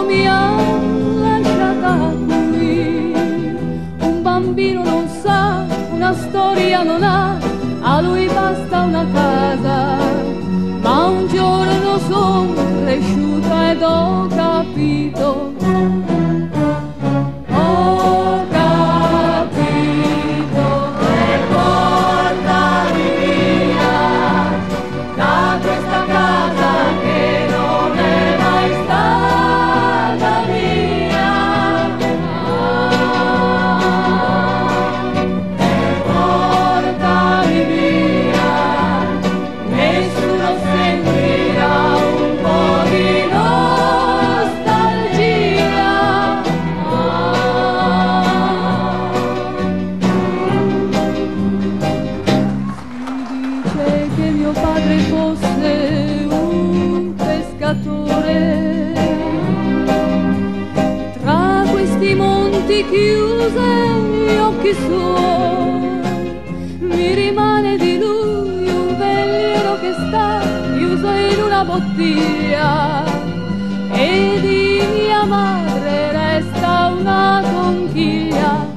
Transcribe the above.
quando mi ha lasciata qui. Un bambino non sa, una storia non ha, a lui basta una casa. Ma un giorno son cresciuta ed ho capito. Padre fosse un pescatore, tra questi monti chiuse gli occhi suoi, mi rimane di lui un veliero che sta chiuso in una bottiglia, e di mia madre resta una conchiglia.